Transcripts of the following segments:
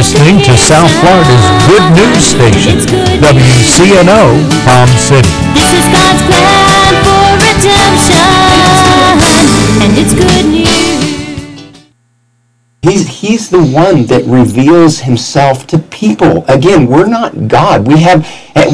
listening to South Florida's good news station, WCNO Palm City. This is God's plan for redemption, and it's good news. He's the one that reveals himself to people. Again, we're not God. We have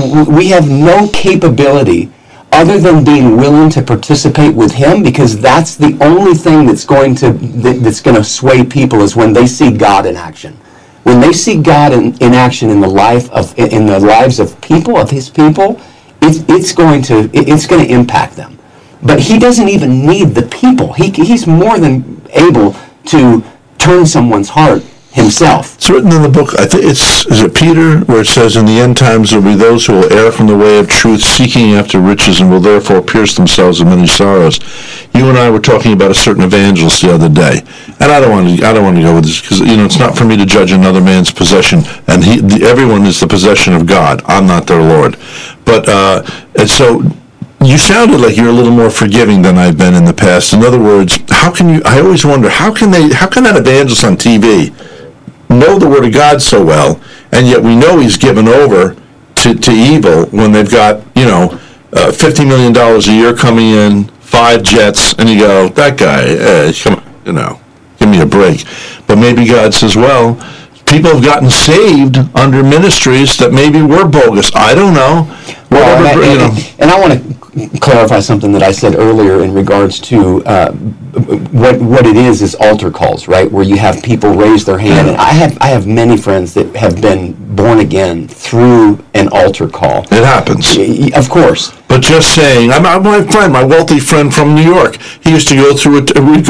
no capability other than being willing to participate with him, because that's the only thing that's going to sway people, is when they see God in action. When they see God in action in the lives of people, of his people, it's going to impact them. But he doesn't even need the people. He's more than able to turn someone's heart himself. It's written in the book, I think is it Peter, where it says, in the end times there will be those who will err from the way of truth, seeking after riches, and will therefore pierce themselves with many sorrows. You and I were talking about a certain evangelist the other day, and I don't want to go with this, because it's not for me to judge another man's possession, and everyone is the possession of God. I'm not their Lord. But and so you sounded like you're a little more forgiving than I've been in the past. In other words, I always wonder, how can that evangelist on TV know the Word of God so well, and yet we know he's given over to evil when they've got, $50 million a year coming in, 5 jets, and you go, that guy, come on, give me a break. But maybe God says, well, people have gotten saved under ministries that maybe were bogus. I don't know. Well, and I want to clarify something that I said earlier in regards to what it is altar calls, right? Where you have people raise their hand, and I have many friends that have been born again through an altar call. It happens, of course. But just saying, my wealthy friend from New York, he used to go through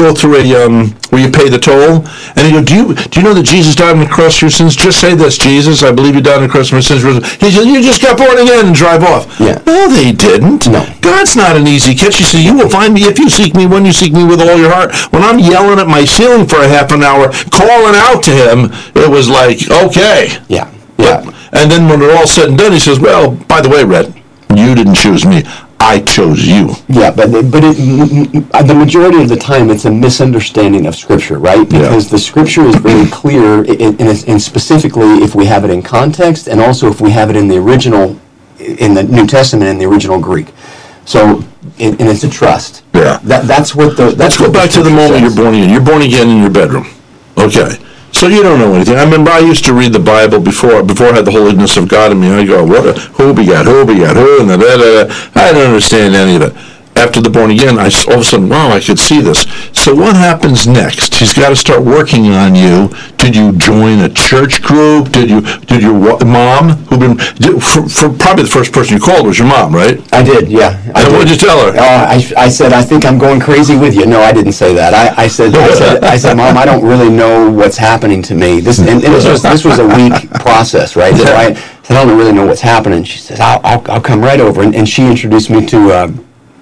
where you pay the toll, and he go, do you know that Jesus died on the cross for your sins? Just say this, Jesus, I believe you died on the cross for my sins. He said, you just got born again, and drive off. Yeah. No, they didn't. No. God's not an easy catch. He said, you will find me if you seek me, when you seek me with all your heart. When I'm yelling at my ceiling for a half an hour, calling out to him, it was like, okay. Yeah. And then when we're all said and done, he says, well, by the way, Red, you didn't choose me. I chose you. Yeah, but the majority of the time it's a misunderstanding of Scripture, right? Because the Scripture is very clear, and specifically if we have it in context, and also if we have it in the original, in the New Testament, in the original Greek. So, and it's a trust. Yeah. That's what the... Let's go back to the moment you're born again. You're born again in your bedroom. Okay. So you don't know anything. I remember I used to read the Bible before I had the holiness of God in me. I go, who begat, and I don't understand any of it. After the born again, all of a sudden, wow, I could see this. So what happens next? He's got to start working on you. Did you join a church group? Did your mom, for probably the first person you called was your mom, right? I did, yeah. And what did you tell her? I said, I think I'm going crazy with you. No, I didn't say that. I said, Mom, I don't really know what's happening to me. This was a week process, right? So I said, I don't really know what's happening. She says, I'll come right over, and she introduced me to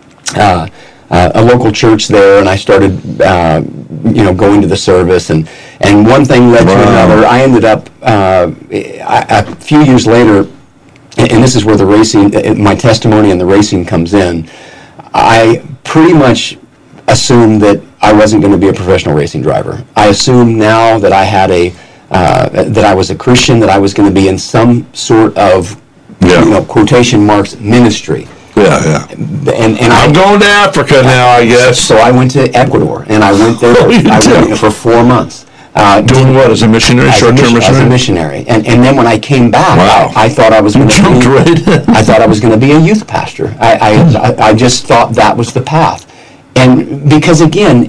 a local church there, and I started, going to the service, and one thing led to another. I ended up a few years later, and this is where the racing, my testimony and the racing comes in. I pretty much assumed that I wasn't going to be a professional racing driver. I assumed now that I had that I was a Christian, that I was going to be in some sort of, quotation marks, ministry. Yeah. And I'm going to Africa now, I guess. So I went to Ecuador, and I went there for 4 months. Doing what, as a missionary, short-term missionary? As a missionary. And then when I came back, I thought I was going to be a youth pastor. I just thought that was the path. And because, again,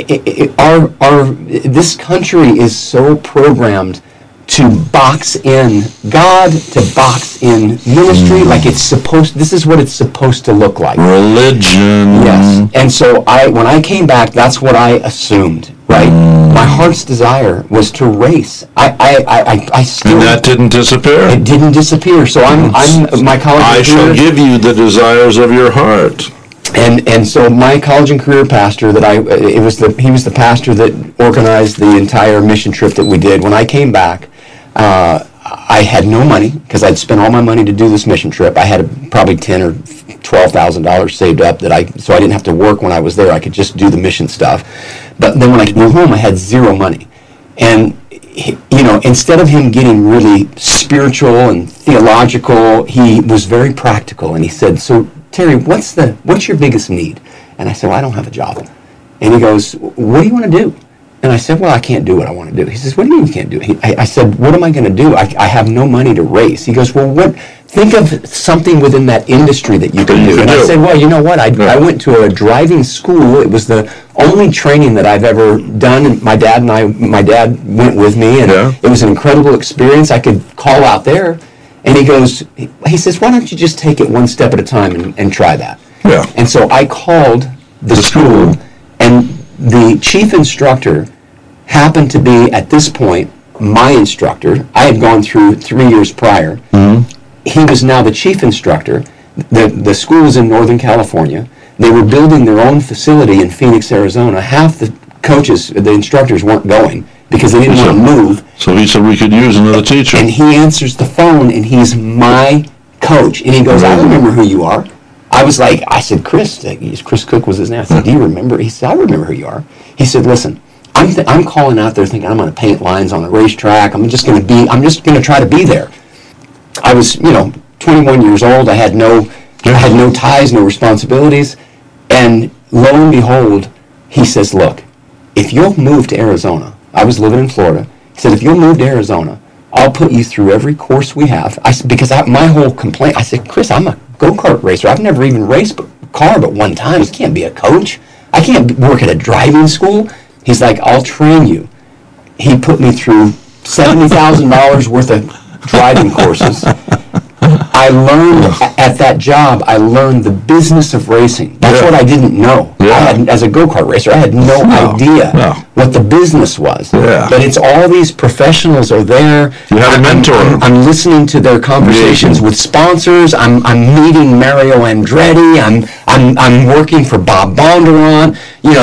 this country is so programmed to box in God, to box in ministry, like this is what it's supposed to look like. Religion. Yes. And so when I came back, that's what I assumed, right? My heart's desire was to race. I still... And that didn't disappear? It didn't disappear. So I'm my college I shall give you the desires of your heart. And so my college and career pastor he was the pastor that organized the entire mission trip that we did. When I came back, I had no money because I'd spent all my money to do this mission trip. I had probably $10,000 or $12,000 saved up so I didn't have to work when I was there. I could just do the mission stuff. But then when I moved home, I had zero money. And instead of him getting really spiritual and theological, he was very practical. And he said, so, Terry, what's your biggest need? And I said, well, I don't have a job. And he goes, what do you want to do? And I said, well, I can't do what I want to do. He says, what do you mean you can't do it? I said, what am I going to do? I have no money to race. He goes, well, think of something within that industry that you can do. And I said, well, you know what? I went to a driving school. It was the only training that I've ever done. And my dad went with me, and it was an incredible experience. I could call out there. And he says, why don't you just take it one step at a time and try that? Yeah. And so I called the school, and the chief instructor happened to be, at this point, my instructor. I had gone through 3 years prior. Mm-hmm. He was now the chief instructor. The school was in Northern California. They were building their own facility in Phoenix, Arizona. Half the coaches, the instructors, weren't going because they didn't want to move. So he said we could use another teacher. And he answers the phone, and he's my coach. And he goes, I remember who you are. I said, Chris Cook was his name. I said, do you remember? He said, I remember who you are. He said, listen, I'm calling out there thinking I'm going to paint lines on the racetrack. I'm just going to try to be there. I was, 21 years old. I had no ties, no responsibilities. And lo and behold, he says, look, if you'll move to Arizona, I was living in Florida. He said, if you'll move to Arizona, I'll put you through every course we have. My whole complaint, I said, Chris, I'm a go-kart racer. I've never even raced a car but one time. I can't be a coach. I can't work at a driving school. He's like, I'll train you. He put me through $70,000 worth of driving courses. I learned at that job, I learned the business of racing. That's what I didn't know. Yeah. As a go-kart racer, I had no idea what the business was. Yeah. But it's all these professionals are there. You had a mentor. I'm listening to their conversations with sponsors. I'm meeting Mario Andretti. I'm working for Bob Bondurant.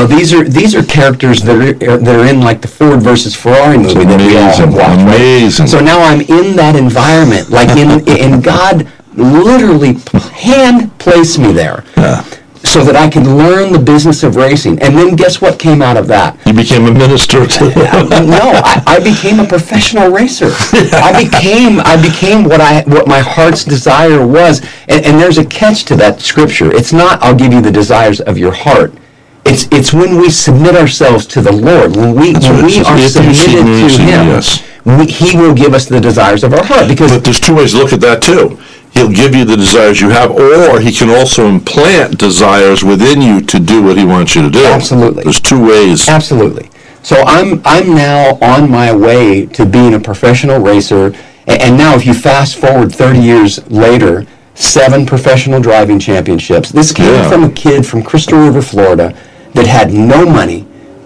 These are characters that are in like the Ford versus Ferrari movie that we all have watched. Amazing. Right? So now I'm in that environment, like in God literally hand placed me there. Yeah. So that I could learn the business of racing. And then guess what came out of that? You became a minister to No, I became a professional racer. I became what my heart's desire was. And there's a catch to that scripture. It's not, I'll give you the desires of your heart. It's when we submit ourselves to the Lord, when we are submitted to Him, He will give us the desires of our heart. But there's two ways to look at that too. He'll give you the desires you have, or He can also implant desires within you to do what He wants you to do. Absolutely. There's two ways. Absolutely. So I'm now on my way to being a professional racer, and now if you fast forward 30 years later, 7 professional driving championships. This came from a kid from Crystal River, Florida, that had no money.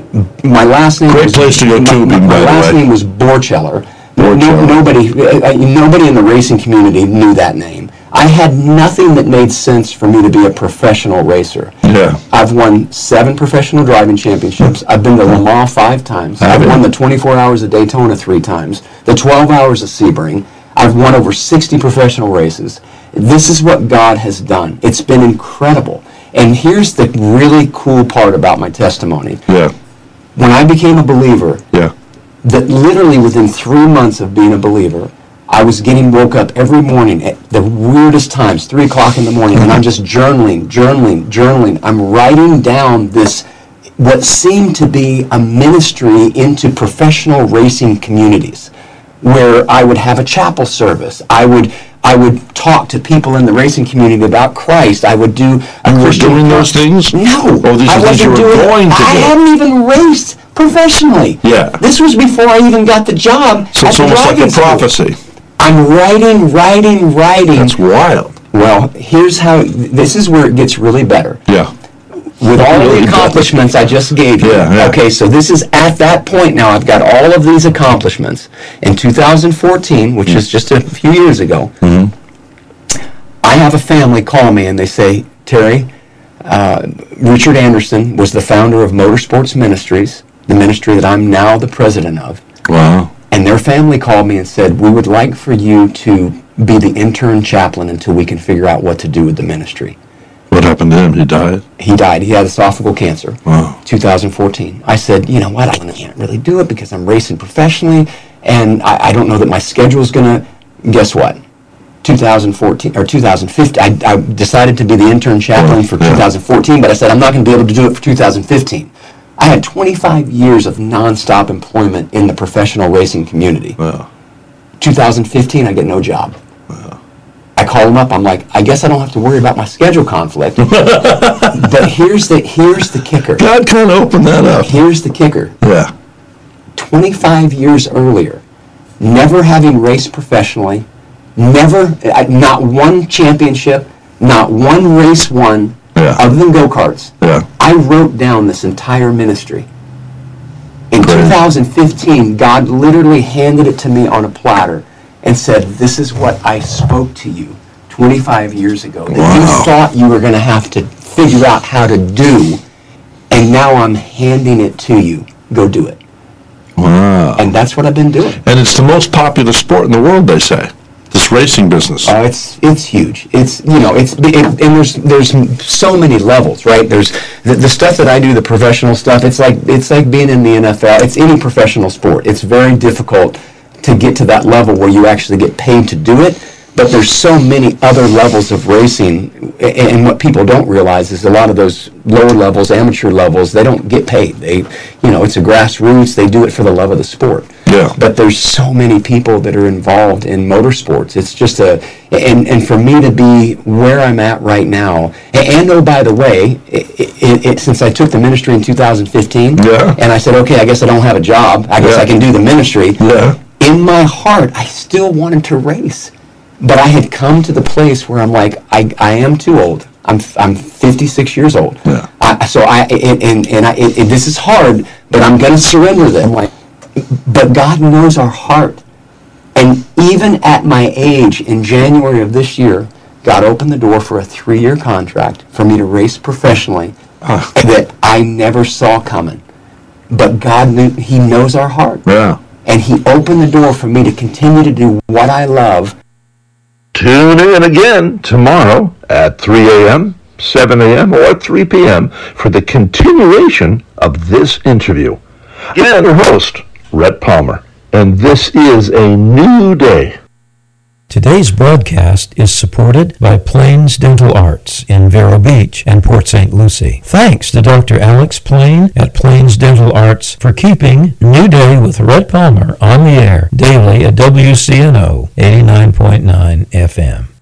My last name Great place to go tubing, by the way. My last name was Borcheller. Nobody in the racing community knew that name. I had nothing that made sense for me to be a professional racer. Yeah. I've won 7 professional driving championships. I've been to Le Mans 5 times. I've won the 24 Hours of Daytona 3 times. The 12 Hours of Sebring. I've won over 60 professional races. This is what God has done. It's been incredible. And here's the really cool part about my testimony. Yeah. When I became a believer, that literally within 3 months of being a believer, I was getting woke up every morning at the weirdest times, 3 o'clock in the morning, and I'm just journaling. I'm writing down this, what seemed to be a ministry into professional racing communities, where I would have a chapel service. I would talk to people in the racing community about Christ. I would do a You were doing those things? No. Oh, these are things you were going to do. I hadn't even raced professionally. Yeah. This was before I even got the job. So it's almost like a prophecy. I'm writing. That's wild. Well, this is where it gets really better. Yeah. With all the accomplishments I just gave you. Yeah. Okay, so this is at that point now. I've got all of these accomplishments. In 2014, which is just a few years ago, I have a family call me and they say, Terry, Richard Anderson was the founder of Motorsports Ministries, the ministry that I'm now the president of. Wow. And their family called me and said, we would like for you to be the intern chaplain until we can figure out what to do with the ministry. What happened to him? He died? He died. He had esophageal cancer. Wow. 2014. I said, you know what, I can't really do it because I'm racing professionally. and I don't know that my schedule is going to, guess what? 2014 or 2015, I decided to be the intern chaplain for 2014, but I said I'm not going to be able to do it for 2015. I had 25 years of nonstop employment in the professional racing community. Wow. 2015, I get no job. I call them up. I'm like, I guess I don't have to worry about my schedule conflict. But here's the kicker. God kind of opened that up. Here's the kicker. Yeah. 25 years earlier, never having raced professionally, not one championship, not one race won, other than go-karts. Yeah. I wrote down this entire ministry. In 2015, God literally handed it to me on a platter and said, this is what I spoke to you 25 years ago that you thought you were going to have to figure out how to do, and now I'm handing it to you. Go do it. Wow. And that's what I've been doing. And it's the most popular sport in the world, they say. This racing business. Oh, it's huge. It's and there's so many levels, right? There's the stuff that I do, the professional stuff. It's like being in the NFL. It's any professional sport. It's very difficult to get to that level where you actually get paid to do it. But there's so many other levels of racing, and what people don't realize is a lot of those lower levels, amateur levels, they don't get paid. It's a grassroots. They do it for the love of the sport. Yeah. But there's so many people that are involved in motorsports. It's just and for me to be where I'm at right now, and oh, by the way, since I took the ministry in 2015, and I said, okay, I guess I don't have a job. I guess I can do the ministry. Yeah. In my heart, I still wanted to race. But I had come to the place where I'm like, I am too old. I'm 56 years old. Yeah. This is hard, but I'm going to surrender them. But God knows our heart. And even at my age, in January of this year, God opened the door for a 3-year contract for me to race professionally that I never saw coming. But God knew, He knows our heart. Yeah. And He opened the door for me to continue to do what I love. Tune in again tomorrow at 3 a.m., 7 a.m., or 3 p.m. for the continuation of this interview. Again, your host, Rhett Palmer, and this is a new day. Today's broadcast is supported by Plains Dental Arts in Vero Beach and Port St. Lucie. Thanks to Dr. Alex Plain at Plains Dental Arts for keeping New Day with Rhett Palmer on the air daily at WCNO 89.9 FM.